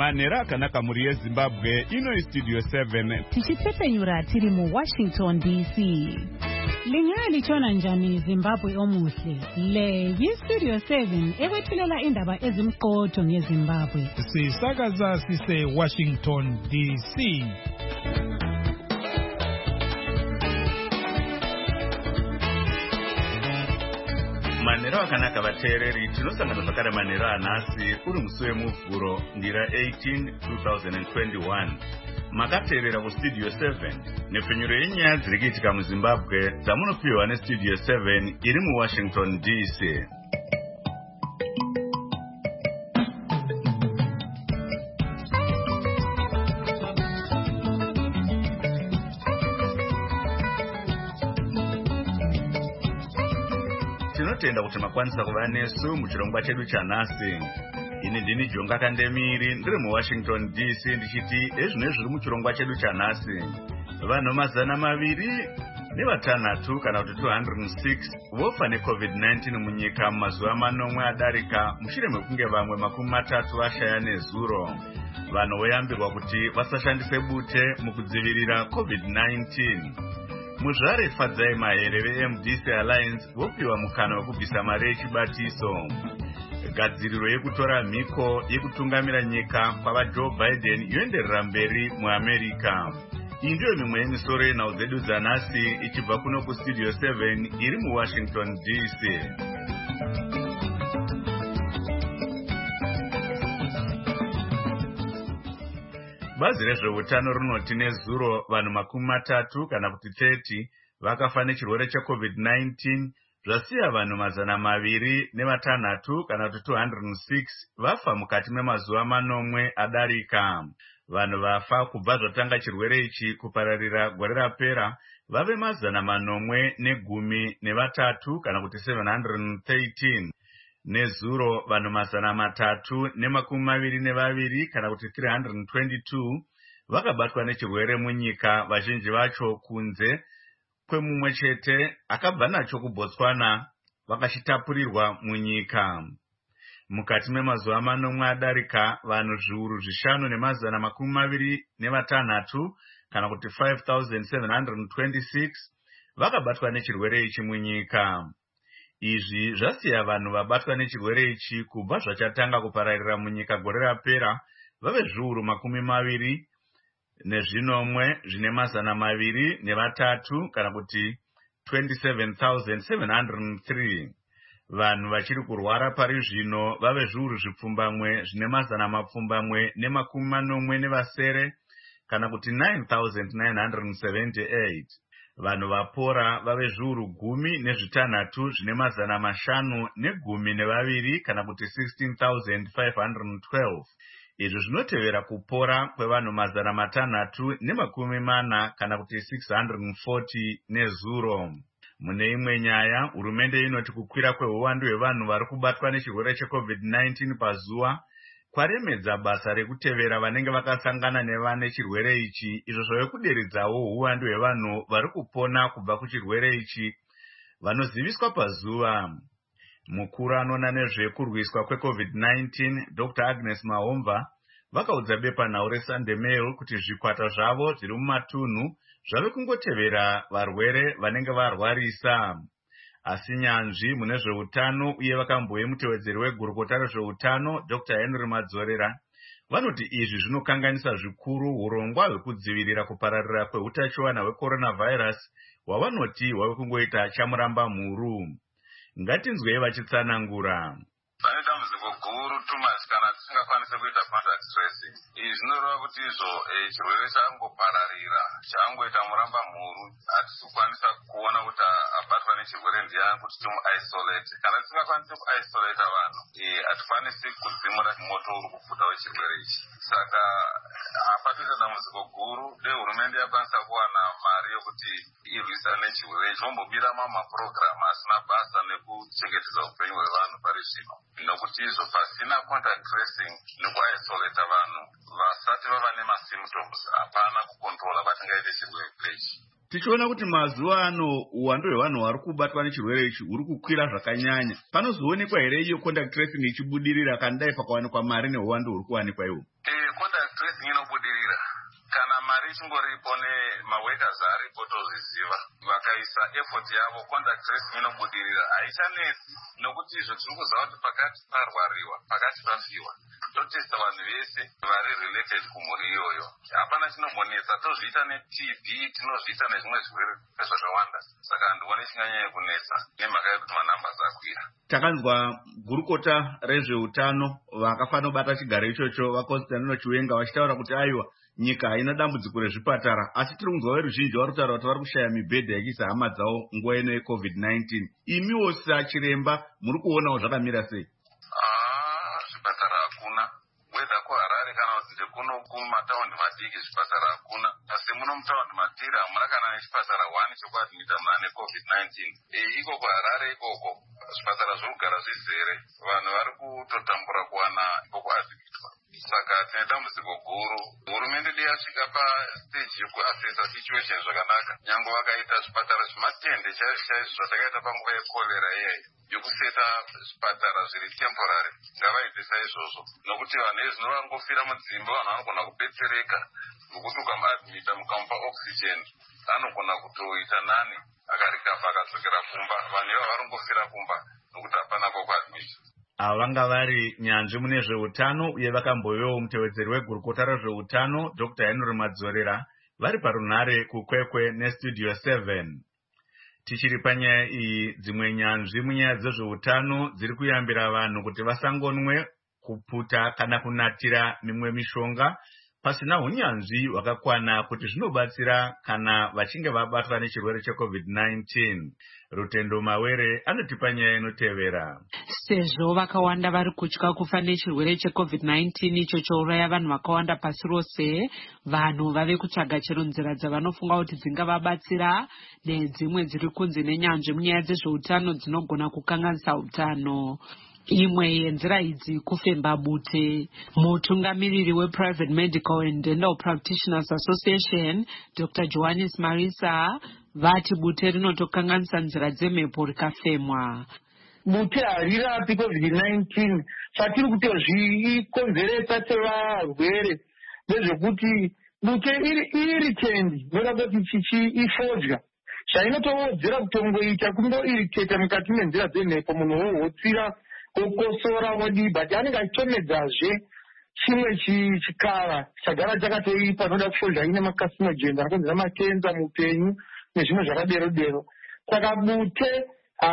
Manera kanaka muri yeZimbabwe ino Studio 7 tichitepenyura tiri mu Washington DC. Lingali chona njani Zimbabwe omuhle. Le yi-Studio 7 ekwethulela indaba ezimqotho ngeZimbabwe. Sisakaza sise Washington DC. Manero akanaka vateereri tinosangana zvakare manero anhasi uri musi wemuvhuro ndira 18 2021 makateerera kustudio 7 nepfenyuro yenyaya dziri kuitika muZimbabwe dzamunopiwa nestudio 7 iri muWashington DC. Tinotenda kuti makwanisa kuva nesu muchirongwa chedu chanhasi. Ini ndini Jonga Kandemiri ndiri muWashington DC ndichiti ezvino zviri muchirongwa chedu chanhasi. Vanhu 206 kana kuti 206 vofa neCovid-19 munyika mumazuva manomwe adarika mushure mekunge vamwe 30 vashaya nezuro. Vanhu voyambirwa kuti vasashandise bute mukudzivirira COVID-19. Muzvare Fadzai Mahere veMDC Alliance vopiwa mukana wekubvisa mari yechibatiso. Gadziriro yekutora mhiko yekutungamira nyika kwavaJoe Biden yoenderera mberi muAmerica. Iyi ndiyo mimwe yemisoro yenhau dzedu dzanhasi ichibva kuno kustudio 7 iri muWashington DC. Bazi rezveutano rinoti nezuro vanhu 30 kana kuti 30 vakafa nechirwere cheCovid-19 zvasiya vanhu 206 kana kuti 206 vafa mukati memazuva manomwe adarika. Vanhu vafa kubva zvatanga chirwere ichi kupararira gore rapera vave 813 kana kuti 713. Nezuro vanhu 322 kana kuti 322 vakabatwa nechirwere munyika, vazhinji vacho kunze kwemumwe chete akabva nacho kuBotswana vakachitapurirwa munyika. Mukati memazuva manomwe adarika vanhu 5,226 kana kuti 5,726 vakabatwa nechirwere ichi munyika. Izvi zvasiya vanhu vabatwa nechirwere ichi kubva zvachatanga kupararira munyika gore rapera vave 20,000 zvine 203 kana kuti 27,703. Vanhu vachiri kurwara pari zvino vave 1,440 kana kuti 9,978. Vanhu vapora vave 10,512 kana kuti 16,512. Izvi zvinotevera kupora kwevanhu 640 kana kuti 640 nezuro. Mune imwe nyaya, hurumende inoti kukwira kwehuwandu hwevanhu vari kubatwa nechirwere cheCovid-19 pazuva kwaremedza basa rekutevera vanenge vakasangana nevane chirwere ichi, izvo zvave kuderedzawo huwandu hwevanhu vari kupona kubva kuchirwere ichi vanoziviswa pazuva. Mukuru anoona nezvekurwiswa kweCovid-19 Dr. Agnes Mahomva vakaudza bepanhau reSunday Mail kuti zvikwata zvavo zviri mumatunhu zvave kungotevera varwere vanenge varwarisa. Asi nyanzvi mune zveutano uye vakamboye mutevedzeri wegurukota rezveutano Dr. Henry Madzorera vanoti izvi zvinokanganisa zvikuru urongwa hwekudzivirira kupararira kweutachiwana hwecoronavirus hwavanoti hwave kungoita chamuramba mhuru. Ngatinzwei vachitsanangura. Pane dambudziko guru Thomas kana tisingakwanise kuita contact tracing. Izvi zvinoreva kuti izvo chirwere changopararira changoita muramba mhuru, hatisokwanisa kuona kuti abatwa nechirwere ndiani kuti timu-isolate. Kana tisingakwanise ku-isolate vanhu, hatikwanisi kudzimura moto uri kupfuta wechirwere ichi. Saka hapatoita dambudziko guru, dei hurumende yakwanisa kuwana mari yokuti irwisane nechirwere ichi, vombobira mamapurogiramu asina basa nekuchengetedza upenyu hwevanhu pari zvino. Nokuti izvo pasina contact tracing nekuisolate vanhu vasati vava nemasymptoms hapana kukontrola vatingaite chirwere ichi. Tichiona kuti mazuva ano uwandu hwevanhu vari kubatwa nechirwere ichi huri kukwira zvakanyanya. Panozoonekwa here iyo contact tracing ichibudirira kandai pakawanikwa mari neuwandu huri kuwanikwa iwo? Contact tracing inobudirira kana mari ichingoripo nemaworkers aripo tozviziva vakaisa effort yavo. Contact tracing inobudirira haichanetsi nokuti izvo tiri kuziva kuti pakati parwariwa pakati pafiwa totesta vanhu vese vari related kumhuri iyoyo. Hapana chinombonetsa. Tozviita neTB, tinozviita nezvimwe zvirwere zvakawanda. Saka handikuoni chinganyanya kunetsa nemhaka yekuti manambers akwira. Takanzwa gurukota rezveutano vakafanira kubata chigaro ichocho vaConstantino Chiwenga vachitaura kuti aiwa nyika haina dambudziko rezvipatara, asi tiri kunzwa veruzhinji vari kutaura kuti vari kushaya mibhedha yekuisa hama dzavo nguva ino yeCovid-19. Imiwo sachiremba muri kuonawo zvakamira sei? Zvipatara hakuna. Whether kuHarare kana kuti ndekuno kumataundi madiki zvipatara hakuna. Asi muno mutaundi matiri hamuna kana nechipatara 1 chekuadmita muna neCovid-19. Iko kuHarare ikoko zvipatara zviri kugara zvizere. Vanhu vari kutotambura kuwana kwekuadmitwa. Saka tine dambudziko guru. Hurumende yasvika pastage yekuassessa situation zvakanaka. Nyange vakaita zvipatara zvematende chaizvo zvatakaita panguva yekorera iyeyi yokuseta zvipatara zviri temporary. Ngavaite saizvozvo nokuti vanhu vezvino vangofira mudzimba, vanhu vanogona kubetsereka nokuti ukamuadmita mukamupa oxygen anogona kutoita nani akarikafa akadzokera kumba. Vanhu ivo varongofira kumba nokuti hapana kwekuadmita. Ava vanga vari nyanzvi mune zveutano uye vakambovewo mutevedzeri wegurukota rezveutano Dr. Henry Madzorera vari parunhare kukwekwe nestudio 7. Tichiri panyaya iyi, dzimwe nyanzvi munyaya dzezveutano dziri kuyambira vanhu kuti vasangonwe kuputa kana kunatira mimwe mishonga pasina hunyanzvi hwakakwana kuti zvinobatsira kana vachinge vabatwa nechirwere cheCovid-19. Rutendo Mawere anoti panyaya inotevera. Sezvo vakawanda vari kutya kufa nechirwere cheCovid-19 icho chouraya vanhu vakawanda pasi rose, vanhu vave kutsvaga chero nzira dzavanofunga kuti dzingavabatsira nedzimwe dziri kunze nenyanzvi munyaya dzezveutano dzinogona kukanganisa utano. Imwe yenzira idzi kufemba bute. Mutungamiriri wePrivate Medical and Dental Practitioners Association, Dr. Johannes Marisa, vati bute rinotokanganisa nzira dzemhepo rikafemwa. Bute harirapi COVID-19 fatiri kutozvikonzeresa sevarwere nezvekuti bute irritant nokati ifodya zvainotowedzera kutongoita kundoirritata mukati menzira dzemhepo, munhu wohotsira wokosora wodiba kuti anenge achitomedzazve chimwe chikara chagara chakatoipa noda kufodya ine macarcinogens anokonzera makenza mupenyu nezvimwe zvakadero. Saka bute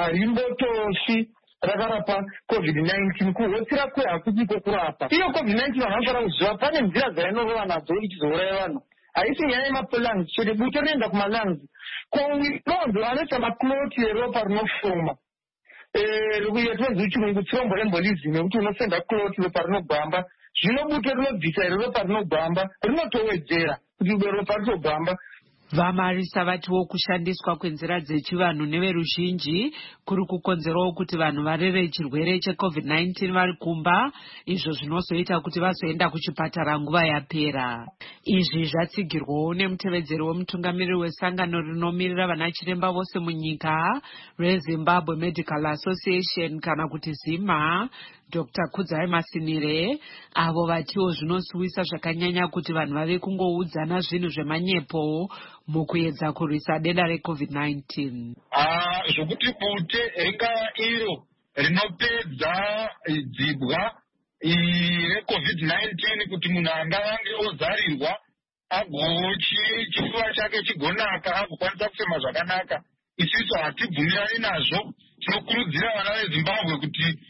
harimbotoshi rakarapa COVID-19. Kuhotsira kwe hakutiko kurapa. Iyo COVID-19 vanhu vanofanira kuziva pane nzira dzainorova nadzo ichizouraya vanhu. Haisi nyaya yemapulangzi chete, bute rinoenda kumalangzi. Kononzi vanoita makloti eropa rinofoma. Yatinonzi muchirungu thromboembolism, yekuti unofenda kloti ropa rinogwamba. Zvino bute rinobvisa ropa rinogwamba, rinotowedzera kuti ropa ritogwamba. Vamarisa vatiwo kushandiswa kwenzira dzechivanhu neveruzhinji kuri kukonzerawo kuti vanhu varere chirwere cheCovid-19 vari kumba, izvo zvinozoita kuti vazoenda kuchipatara nguva yapera. Izvi zvatsigirwawo nemutevedzeri wemutungamiriri wesangano rinomirira vana chiremba vose munyika reZimbabwe Medical Association kana kuti ZIMA, Dr. Kudzai Masinire, avo vatiwo zvinosiwisa zvakanyanya kuti vanhu vave kungoudzana zvinhu zvemanyepo mukuedza kurwisa denda reCovid-19. Zvokuti bute ringa iro rinopedza dzibwa reCovid-19 kuti munhu angavange ozarirwa chifuva chake chigonaka agokwanisa kufema zvakanaka. Isusu hatibvumirani nazvo. Tinokurudzira vana veZimbabwe kuti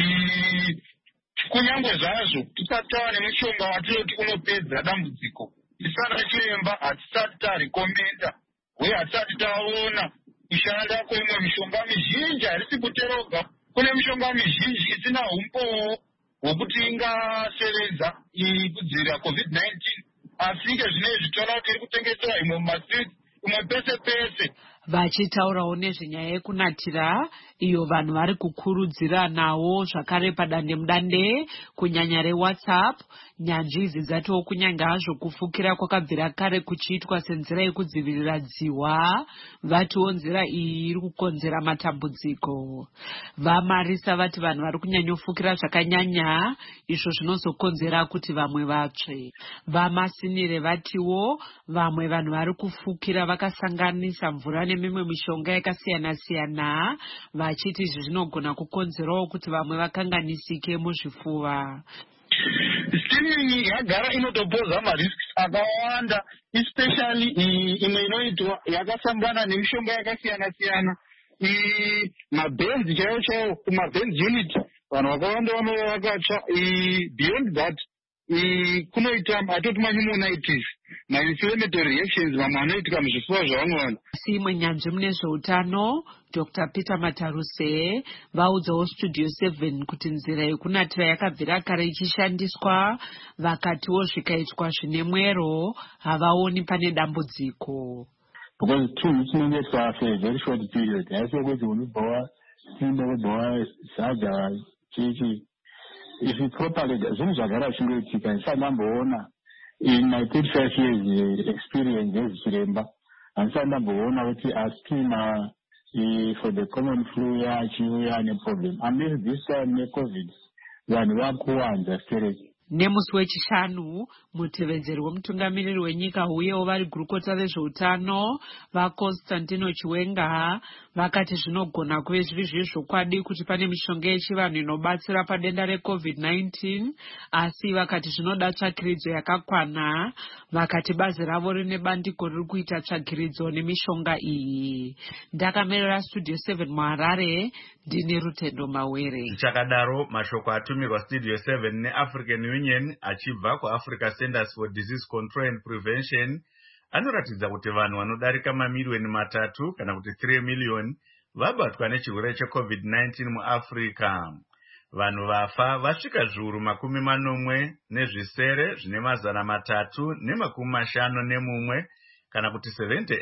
kunyange zvazvo tisati tava nemushonga watinoti unopedza dambudziko, tisana chiremba hatisati tarekomenda uye hatisati taona kushanda kwemwe mishonga mizhinji, harisi bute roga, kune mishonga mizhinji isina umbowo hwokuti ingasevenza kudzivirira COVID-19. Asi ngezvinezvi toona kuti iri kutengesewa imwe mumastreets, imwe pese pese. Vachitaurawo nezvenyaya yekunatira, iyo vanhu vari kukurudziranawo zvakare padandemutande kunyanya reWhatsApp. Nyanzvi idzi dzatiwo kunyanga hazvo kufukira kwakabvira kare kuchiitwa senzira yekudzivirira dzihwa, vatiwo nzira iyi iri kukonzera matambudziko. Vamarisa vati vanhu vari kunyanyofukira zvakanyanya, izvo zvinozokonzera kuti vamwe vatsve. Vamasinire vatiwo vamwe vanhu vari kufukira vakasanganisa mvura nemimwe mishonga yakasiyana-siyana, vachiti izvi zvinogona kukonzerawo kuti vamwe vakanganisike muzvipfuva. Streaming yagara inotopoza marisks akawanda, especially imwe inoitwa yakasangana nemishonga yakasiyana-siyana. Mabenzi chaiwo kumabenzi unit vanhu vakawanda vanova vakatsva. Beyond that kunoita atoti mapneumonitis, ma-inflammatory reactions vamwe vanoitika muzvipfuva zvavanowana. Asi imwe nyanzvi mune zveutano Dr. Peter Mataruse vaudzawo Studio 7 kuti nzira yekunatira yakabvira kare ichishandiswa, vakatiwo zvikaitwa zvine mwero havaoni pane dambudziko. Because 2 weeks inenge for a very short period. Asi ukuthi unibhawa simba kubhawa saja chichi. If it's properly, zvinhu zvagara zvichingoitika. Ndisandamboona in my 35 years experience yezviremba, handisandamboona kuti aspima for the common flu yachiuya neproblem. Unless this time neCovid, vanhu vakuwanza stereki. Nemusi wechishanu, mutevedzeri wemutungamiriri wenyika uyewo vari gurukota rezveutano vaConstantino Chiwenga vakati zvinogona kuve zviri zvezvokwadi kuti pane mishonga yechivanhu inobatsira padenda reCovid-19, asi vakati zvinoda tsvakiridzo yakakwana. Vakati bazi ravo rine bandiko riri kuita tsvakiridzo nemishonga iyi. Ndakamirira Studio 7 muHarare, ndini Rutendo Mawere. Chakadaro mashoko atumirwa Studio 7 neAfrican Union achibva kuAfrica Centers for Disease Control and Prevention anoratidza kuti vanhu vanodarika mamiliyoni 3 kana kuti 3 miliyoni vabatwa nechirwere cheCovid-19 muAfrica. Vanhu vafa vasvika zviuru 40 zvine 351 kana kuti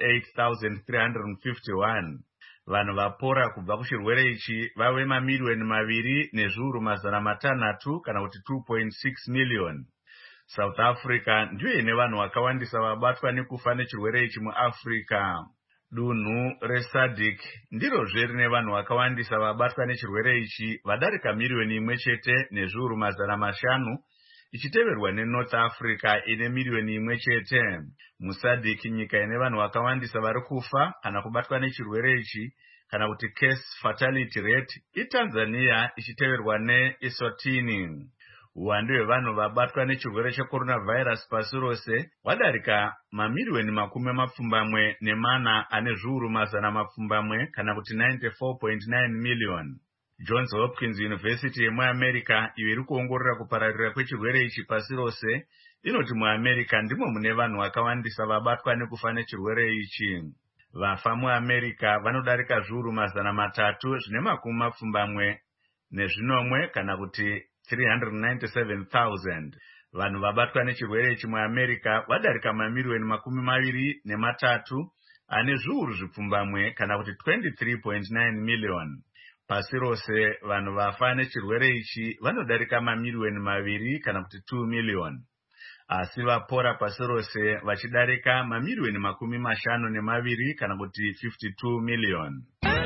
78,351. Vanhu vapora kubva kuchirwere ichi vave mamiliyoni 2 nezviuru 600 kana kuti 2.6 miliyoni. South Africa ndiyo ine vanhu vakawandisa vabatwa nekufa nechirwere ichi muAfrica. Dunhu reSADC ndirozve rine vanhu vakawandisa vabatwa nechirwere ichi vadarika miliyoni 1 nezviuru 500, ichiteverwa neNorth Africa ine miliyoni 1. MuSADC nyika ine vanhu vakawandisa vari kufa kana kubatwa nechirwere ichi kana kuti case fatality rate iTanzania ichiteverwa neEswatini. Uwandu hwevanhu vabatwa nechirwere checoronavirus pasi rose hwadarika mamiliyoni 40 ane zviuru 100 kana kuti 94.9 miliyoni. Johns Hopkins University yemuAmerica iyo iri kuongorora kupararira kwechirwere ichi pasi rose inoti muAmerica ndimo mune vanhu vakawandisa vabatwa nekufa nechirwere ichi. Vafa muAmerica vanodarika zviuru 300 zvine 70 kana kuti 397,000. Vanhu vabatwa nechirwere ichi muAmerica vadarika mamiliyoni 23 ane zviuru 10 kana kuti 23.9 miliyoni. Pasi rose vanhu vafa nechirwere ichi vanodarika mamiliyoni 2 kana kuti 2 miliyoni. Asi vapora pasi rose vachidarika mamiliyoni 52 kana kuti 52 miliyoni.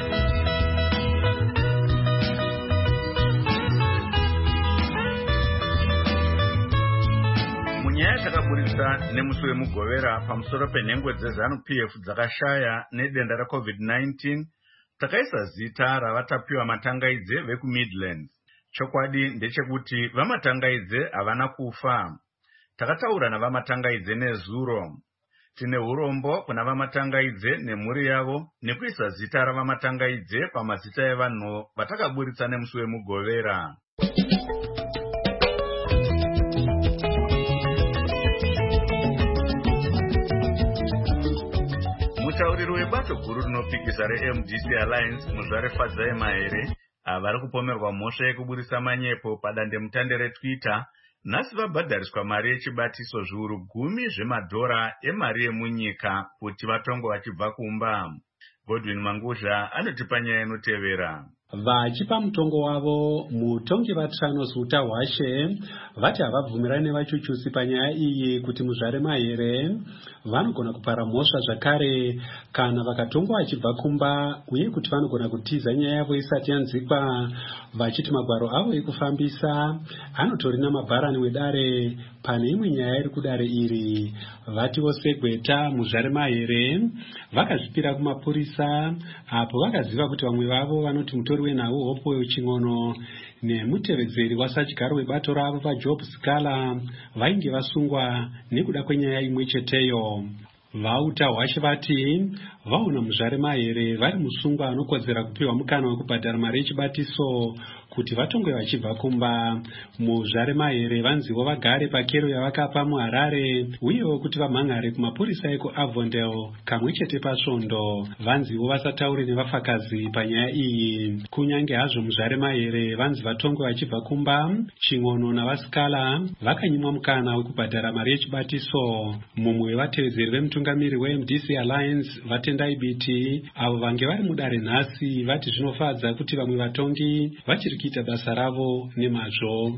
Munyaya takaburisa nemusi wemugovera pamusoro penhengo dzeZANU-PF dzakashaya nedenda reCovid-19, takaisa zita ravatapiwa matangaidze vekuMidlands. Chokwadi ndechekuti vamatangaidze havana kufa. Takataura navamatangaidze nezuro. Tine urombo kuna vamatangaidze nemhuri yavo nekuisa zita ravamatangaidze pamazita evanhu vatakaburitsa nemusi wemugovera. Mutauriri webato guru rinopikisa reMDC Alliance Muzvare Fadzai Mahere vari kupomerwa mhosva yekuburisa manyepo padandemutande reTwitter nhasi vabhadhariswa mari yechibatiso zviuru 10 zvemadhora emari yemunyika kuti vatongwe vachibva kumba. Godwin Manguzha anotipa nyaya inotevera. Vachipa mutongo wavo, mutongi vaTranos Utahwashe vati havabvumirani nevachuchusi panyaya iyi kuti muzvaremahere vanogona kupara mhosva zvakare kana vakatongwa vachibva kumba, uye kuti vanogona kutiza nyaya yavo isati yanzikwa, vachiti magwaro avo ekufambisa anotori namabharani wedare pane imwe nyaya iri kudare iri. Vati vose Gweta muzvaremahere vakazvipira kumapurisa apo vakaziva kuti vamwe vavo vanoti mutori wenhau Hope Chingono nemutevedzeri wasadyaro webato ravo vaJob Sikala vainge vasungwa nekuda kwenyaya imwe cheteyo. VaUtahwashe vati vaona muzvaremahere vari musungwa anokodzera kupiwa mukana wekubhadhara mari yechibatiso kuti vatongwe vachibva kumba. Muzvaremahere vanzivo vagare pakero yavakapa muHarare, uyewo kuti vamhan'are kumapurisa ekuAvondale kamwe chete pasvondo. Vanzivo vasataure nevafakazi panyaya iyi. Kunyange hazvo muzvaremahere vanzi vatongwe vachibva kumba, Chingono navaSikala vakanyimwa mukana wekubhadhara mari yechibatiso. Mumwe wevatevedzeri vemutungamiri weMDC Alliance Vatendai Biti avo vange vari mudare nhasi vati zvinofadza kuti vamwe vatongi vachiri kuita basa ravo nemazvo.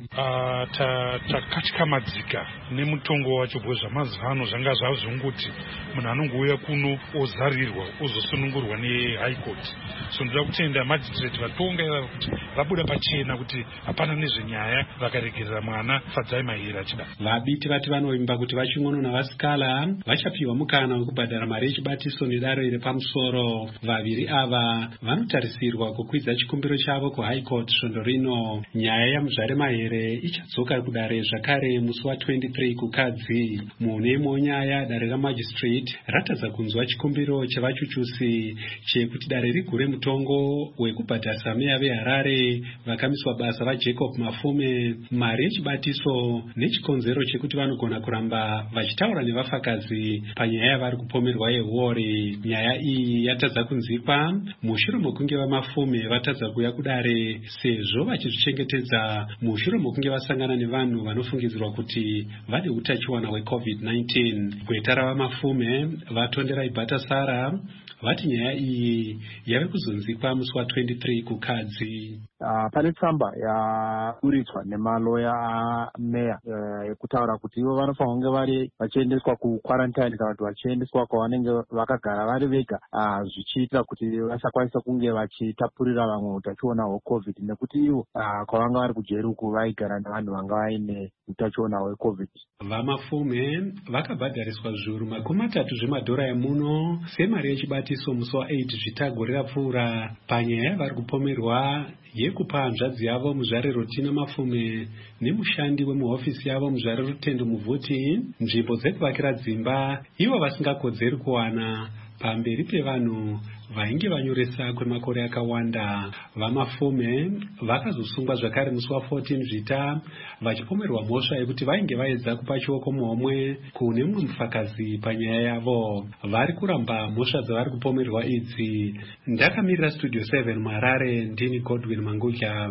Takatyamadzika nemutongo wacho zvamazuva ano zvanga zvazongokuti munhu anongouya kuno ozarirwa ozosunungurwa neHigh Court. So ndoda kutenda magistrate vatonga kuti vabuda pachena kuti hapana nezvenyaya vakaregerera mwana Fadzai Mahere achida. Vabiti vati vanovimba kuti vaChingono navaSikala vachapiwa mukana wekubhadhara mari yechibatiso nedare iri pamusoro. Vaviri ava vanotarisirwa kukwidza chikumbiro chavo kuHigh Court svondo rino. Nyaya yamuzvaremahere ichadzoka kudare zvakare musi wa23 kukadzi. Mune imwe nyaya dare ramagistrate ratadza kunzwa chikumbiro chevachuchusi chekuti dare rigure mutongo wekubhadharisa meya veHarare vakamiswa basa vaJacob Mafume mari yechibatiso nechikonzero chekuti vanogona kuramba vachitaura nevafakazi panyaya yavari kupomerwa yeHuori. Nyaya iyi yatadza kunzikwa mushure mokunge vaMafume vatadza kuuya kudare sezvo vachizvichengetedza mushure mokunge vasangana nevanhu vanofungidzirwa kuti vane utachiwana hweCovid-19. Gweta ravaMafume vatondera Ibhata Sara vati nyaya iyi yave kuzonzikwa musi wa23 kukadzi. Pane tsamba yaburitswa nemaloya ameya yekutaura kuti ivo vanofanira kunge vari vachiendeswa kukwarantine kana kuti vachiendeswa kwavanenge vakagara vari vega, zvichiitira kuti vasakwanisa kunge vachitapurira vamwe utachiona hweCovid, nekuti ivo kwavanga vari kujeri uku vaigara nevanhu vanga vaine utachiona hweCovid. VaMafume vakabhadhariswa zviuru $30 zvemadhora emuno semari yechibatiso musi wa8 Zvitago rirapfuura panyaya vari kupomerwa yekupa hanzvadzi yavo Muzvare Rotina Mafume nemushandi wemuhofisi yavo Muzvare Rutendo Muvhuti nzvimbo dzekuvakira dzimba ivo vasingakodzeri kuwana pamberi pevanhu vainge vanyoresa kwemakore akawanda. VaMafume vakazosungwa zvakare musi wa14 Zvita vachipomerwa mhosva yekuti vainge vaedza kupa chioko muhomwe kune mumwe mufakazi panyaya yavo. Vari kuramba mhosva dzavari kupomerwa idzi. Ndakamirira Studio 7 muHarare, ndini Godwin Mangudya.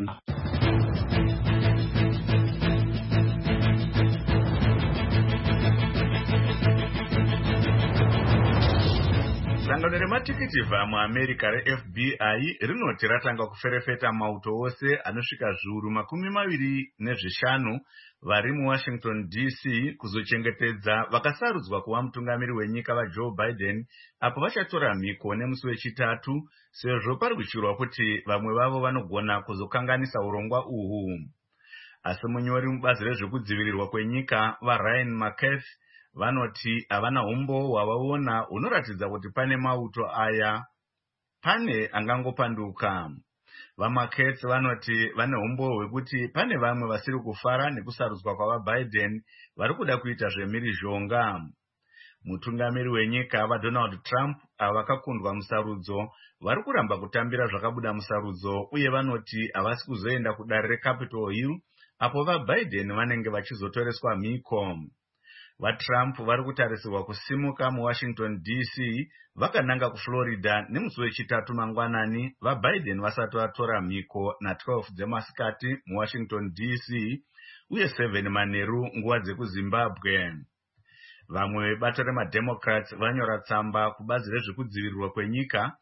Sangano rematikiti muAmerica reFBI rinoti ratanga kuferefeta mauto ose anosvika zviuru 25 vari muWashington DC kuzochengetedza vakasarudzwa kuva mutungamiri wenyika vaJoe Biden apo vachatora mhiko nemusi wechitatu, sezvo pari kushirwa kuti vamwe vavo vanogona kuzokanganisa urongwa uhu. Asi munyori mubazi rezvekudzivirirwa kwenyika vaRyan McCarthy vanoti havana umbo hwavaona hunoratidza kuti pane mauto aya pane angangopanduka. VaMcCarthy vanoti vane umbo hwekuti pane vamwe vasiri kufara nekusarudzwa kwavaBiden vari kuda kuita zvemhirizhonga. Mutungamiri wenyika vaDonald Trump avakakundwa musarudzo vari kuramba kutambira zvakabuda musarudzo, uye vanoti havasi kuzoenda kudare reCapitol Hill apo vaBiden vanenge vachizotoreswa mhiko. VaTrump vari kutarisirwa kusimuka muWashington DC vakananga kuFlorida nemusi wechitatu mangwanani vaBiden vasati vatora mhiko na12 dzemasikati muWashington DC uye 7 manheru nguva dzekuZimbabwe. Vamwe vebato remademocrats vanyora tsamba kubazi rezvekudzivirirwa kwenyika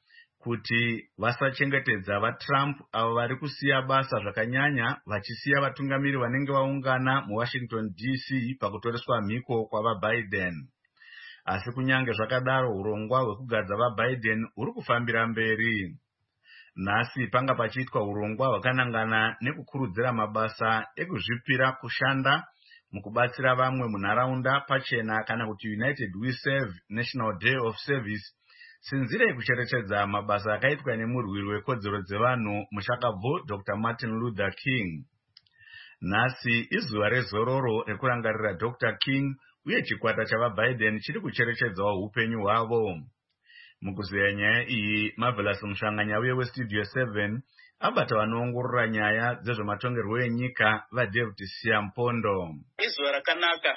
kuti vasachengetedza vaTrump avo vari kusiya basa zvakanyanya vachisiya vatungamiri vanenge vaungana muWashington DC pakutoreswa mhiko kwavaBiden. Asi kunyange zvakadaro urongwa hwekugadza vaBiden huri kufambira mberi. Nhasi panga pachiitwa urongwa hwakanangana nekukurudzira mabasa ekuzvipira kushanda mukubatsira vamwe munharaunda pachena kana kuti United We Serve National Day of Service, sinzira yekucherechedza mabasa akaitwa nemurwiri wekodzero dzevanhu muchakabvu Dr. Martin Luther King. Nhasi izuva rezororo rekurangarira Dr. King uye chikwata chavaBiden chiri kucherechedzawo upenyu hwavo. Mukuzeya nyaya iyi, Marvelous Mushanganya weStudio 7 abata vanoongorora nyaya dzezvematongerwo enyika vaDavid Siampondo. Izuva rakanaka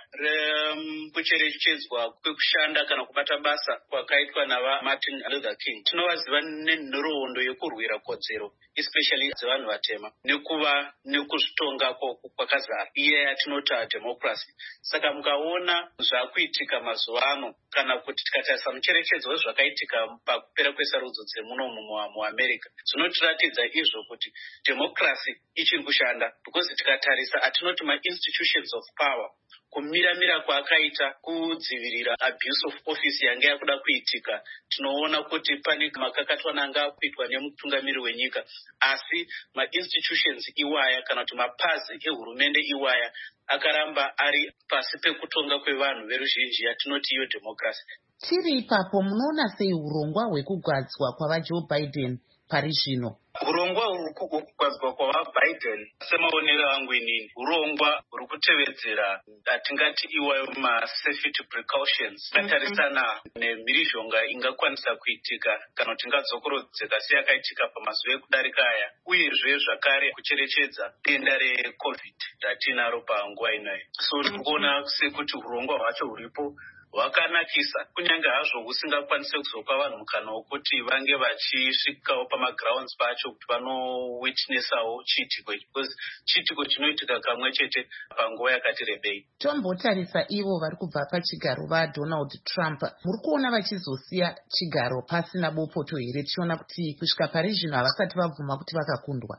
rekucherechedzwa kwekushanda kana kubata basa kwakaitwa naVaMartin Luther King. Tinovaziva nenhoroondo yekurwira kodzero, especially dzevanhu vatema, nekuva nekuzvitonga kwakazara, iye yatinota democracy. Saka mukaona zvakuitika mazuva ano, kana kuti tikatarisa mucherechedzo wezvakaitika pakupera kwesarudzo dzemunomu muAmerica, zvinotiratidza izvo kuti democracy ichiri kushanda, because tikatarisa atinoti ma-institutions of power, kumiramira kwaakaita kudzivirira abuse of office yanga yakuda kuitika, tinoona kuti pane makakatwana anga kuitwa nemutungamiri wenyika, asi ma-institutions iwaya kana kuti mapazi ehurumende iwaya akaramba ari pasi pekutonga kwevanhu veruzhinji yatinoti iyo democracy. Tiri ipapo munoona sei urongwa hwekugadzwa kwavaJoe Biden pari zvino? Urongwa hwekugadzwa kwavaBiden semaonero angu inini, urongwa huri kutevedzera atingati iwayo ma-safety precautions akatarisana nemhirizhonga ingakwanisa kuitika kana kuti ingadzokorodzeka seyakaitika pamazuva ekudarika aya, uyezve zvakare kucherechedza denda reCovid ratinaro panguva inayo. So tirikuona sekuti urongwa hwacho huripo hwakanakisa, kunyange hazvo husingakwanise kuzopa vanhu mukana wokuti vange vachisvikawo pamagrounds pacho kuti vanowitnessawo chiitiko, because chiitiko chinoitika kamwe chete panguva yakati rebei. Tombotarisa ivo vari kubva pachigaro vaDonald Trump, muri kuona vachizosiya chigaro pasina bopoto here, tichiona kuti kusvika pari zvino havasati vabvuma kuti vakakundwa?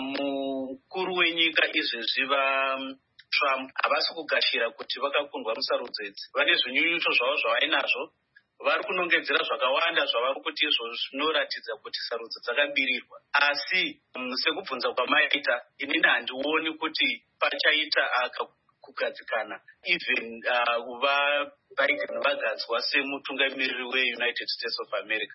Mukuru wenyika izvezvi Trump havasi kugashira kuti vakakundwa musarudzo idzi. Vane zvinyunyuto zvavo zvavainazvo, vari kunongedzera zvakawanda zvavari kuti izvo zvinoratidza kuti sarudzo dzakabirirwa. Asi sekubvunza kwamaita, inini handioni kuti pachaita kugadzikana even vaBiden vagadzwa semutungamiriri weUnited States of America.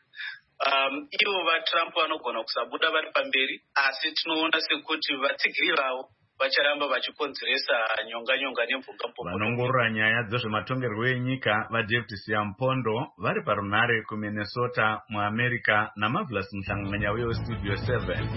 Ivo vaTrump vanogona kusabuda vari pamberi, asi tinoona sekuti vatsigiri vavo vacharamba vachikonzeresa nyonga nemvunga-mvunga. Vanongorora nyaya dzezvematongerwo enyika vaDavid Siampondo vari parunhare kuMinnesota muAmerica naMarvelous Mushanganya weStudio 7.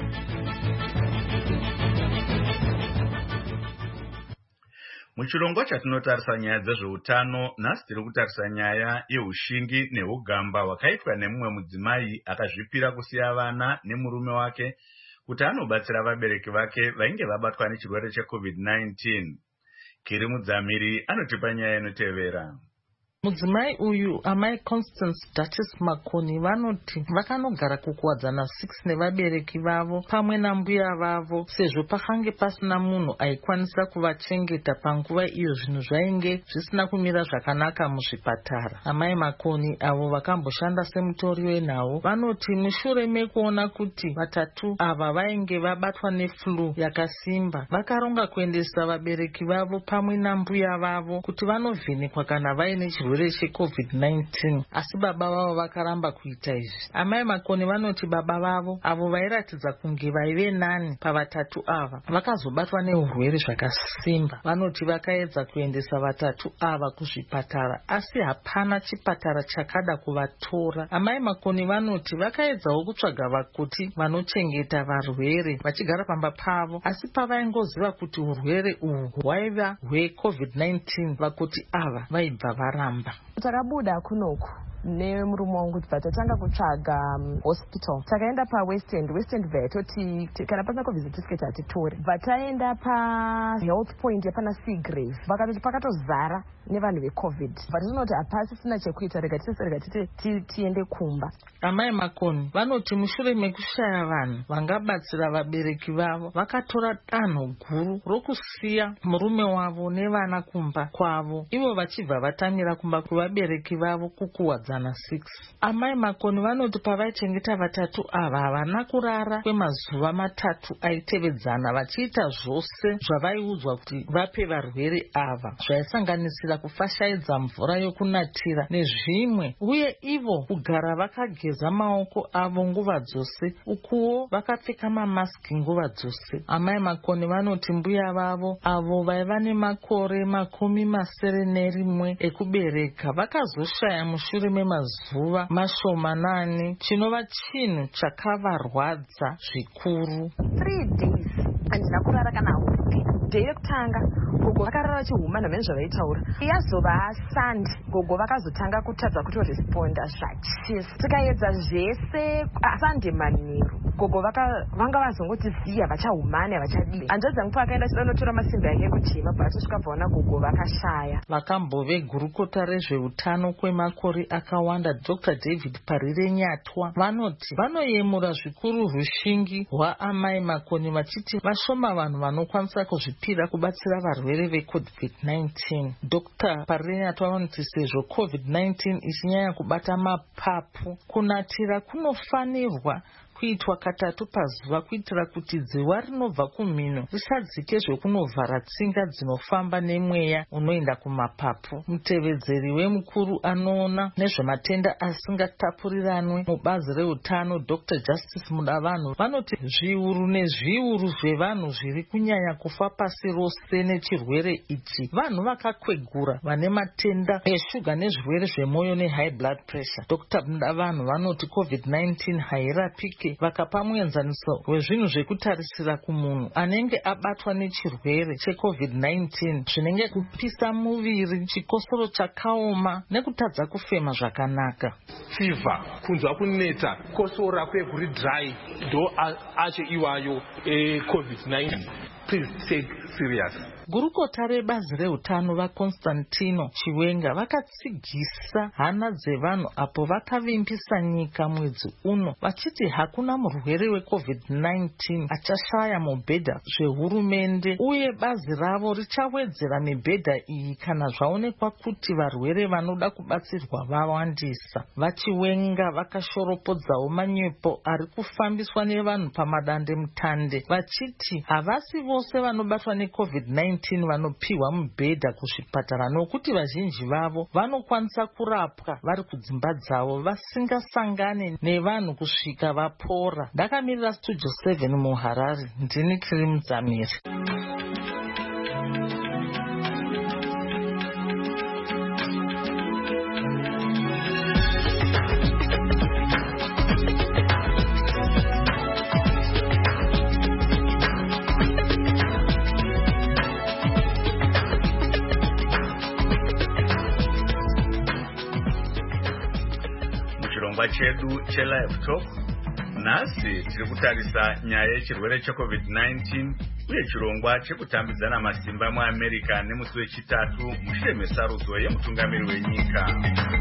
Muchirongwa chatinotarisa nyaya dzezveutano, nhasi tiri kutarisa nyaya yeushingi neugamba hwakaitwa nemumwe mudzimai akazvipira kusiya vana nemurume wake kuti anobatsira vabereki vake vainge vabatwa nechirwere cheCovid-19. Kiri Mudzamiri anotipa nyaya inotevera. Mudzimai uyu amai Constance Duchess Makoni vanoti vakanogara kukuwadzana 6 nevabereki vavo pamwe nambuya vavo sezvo pakange pasina munhu aikwanisa kuvachengeta panguva iyo zvinhu zvainge zvisina kumira zvakanaka muzvipatara. Amai Makoni avo vakamboshanda semutori wenhau vanoti mushure mekuona kuti vatatu ava vainge vabatwa neflu yakasimba, vakaronga kuendesa vabereki vavo pamwe nambuya vavo kuti vanovhenekwa kana vaine chirwere cheCovid-19, asi baba vavo vakaramba kuita izvi. Amai Makoni vanoti baba vavo avo vairatidza kunge vaive nani pavatatu ava vakazobatwa neurwere zvakasimba. Vanoti vakaedza kuendesa vatatu ava kuzvipatara asi hapana chipatara chakada kuvatora. Amai Makoni vanoti vakaedzawo kutsvaga vakoti vanochengeta varwere vachigara pamba pavo, asi pavaingoziva kuti urwere uhwu hwaiva hweCovid-19 vakoti ava vaibva varamba. Takabuda kunoku nemurume wangu kuti patatanga kutsvaga hospital takaenda paWest End vaya yatoti kana pasina covid certificate hatitori vataenda pahealth point yapana Seagrave vakatoti pakatozara nevanhu vecovid vatinoona kuti hapasisina chekuita rega titi tiende kumba. Amai Makoni vanoti mushure mekushaya vanhu vangabatsira vabereki vavo vakatora danho guru rokusiya murume wavo nevana kumba kwavo ivo vachibva vatamira kumba kuvabereki vavo kukuwadzana 6. Amai Makoni vanoti pavaichengeta vatatu ava havana kurara kwemazuva 3 aitevedzana vachiita zvose zvavaiudzwa kuti vape varwere ava zvaisanganisira kufashaidza mvura yokunatira nezvimwe uye ivo kugara vakageza maoko avo nguva dzose ukuwo vakapfeka mamaski nguva dzose. Amai Makoni vanoti mbuya vavo avo vaiva nemakore 91 ekubereka vakazoshaya mushure memazuva mashomanani chinova chinhu chakavarwadza zvikuru. 3 days handina kurara kana day yekutanga gogo vakarara vachihuma namene zvavaitaura yazova Sunday gogo vakazotanga kutadza kuti responda zvachese tikaedza zvese Sunday manheru gogo vanga vazongoti ziya vachahumani havachadii hanzvadzi dzangu pakaenda chidanotora masimbi yake ekujima bvatosvika bvaona gogo vakashaya. Vakambove gurukota rezveutano kwemakore akawanda Dr. David Parire Nyatwa vanoti vanoyemura zvikuru rushingi rwaamai Makoni vachiti vashoma vanhu vanokwanisa kuzvipira kubatsira varwere veCovid-19. Dr. Parire Nyatwa vanoti sezvo COVID-19 ichinyanya kubata mapapu kunatira kunofanirwa kuitwa katatu pazuva kuitira kuti dziwa rinobva kumhino risadzike zvekunovhara tsinga dzinofamba nemweya unoenda kumapapu. Mutevedzeri wemukuru anoona nezvematenda asingatapuriranwe mubazi reutano Dr. Justice Mudavanhu vanoti zviuru nezviuru zvevanhu zviri kunyanya kufa pasi rose nechirwere ichi vanhu vakakwegura vane matenda eshuga nezvirwere zvemwoyo nehigh blood pressure. Dr. Mudavanhu vanoti COVID-19 hairapike vakapa muenzaniso wezvinhu zvekutarisira kumunhu anenge abatwa nechirwere cheCovid-19 zvinenge kupisa muviri, chikosoro chakaoma nekutadza kufema zvakanaka. Fever, kunzwa kuneta, kosora kwekuri dry ndo acho iwayo COVID-19. Please take serious. Gurukota rebazi reutano vaConstantino Chiwenga vakatsigisa hana dzevanhu apo vakavimbisa nyika mwedzi uno vachiti hakuna murwere weCovid-19 achashaya mubhedha zvehurumende uye bazi ravo richawedzera mibhedha iyi kana zvaonekwa kuti varwere vanoda kubatsirwa vawandisa. VaChiwenga vakashoropodzawo manyepo ari kufambiswa nevanhu pamadande mutande vachiti havasi vose vanobatwa neCovid-19 vanopiwa mubhedha kuzvipatara nokuti vazhinji vavo vanokwanisa kurapwa vari kudzimba dzavo vasingasangane nevanhu kusvika vapora. Ndakamirira Studio 7 muHarare, ndini Krim Dzamiri. chedu chelive talk nhasi tiri kutarisa nyaya yechirwere cheCovid-19 uye chirongwa chekutambidzana masimba muAmerica nemusi wechitatu mushure mesarudzo yemutungamiri wenyika.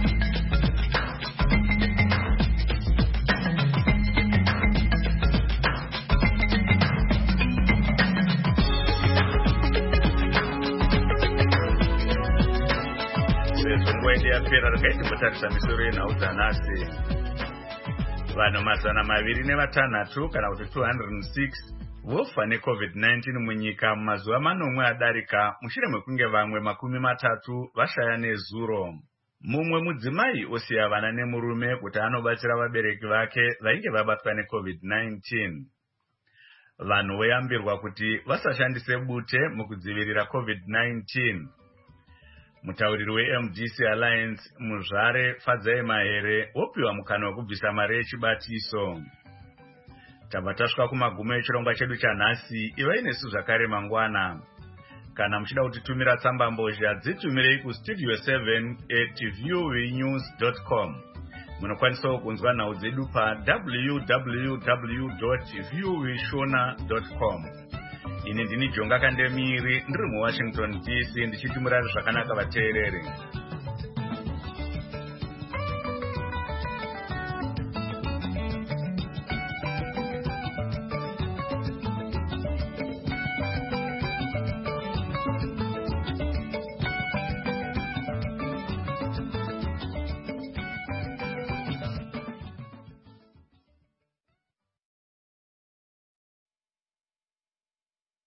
Sezongoende yapera rakaitimutarisa misoro yenhau dzanhasi. Vanhu 206 kana kuti 206 vofa neCovid-19 munyika mumazuva 4 adarika mushure mekunge vamwe 30 vashaya nezuro. Mumwe mudzimai osiya vana nemurume kuti anobatsira vabereki vake vainge vabatwa neCovid-19. Vanhu voyambirwa kuti vasashandise bute mukudzivirira COVID-19. Mutauriri weMDC Alliance Muzvare Fadzai Mahere opiwa mukana wekubvisa mari yechibatiso. Tabva tasvika kumagumo echirongwa chedu chanhasi. Ivai nesu zvakare mangwana. Kana muchida kutitumira tsamba mbozha dzitumirei kustudio7@viewnews.com. Munokwanisawo kunzwa nhau dzedu pa www.viewishona.com. Ini ndini Jonga Kandemiri ndiri muWashington DC ndichiti murare zvakanaka vateereri.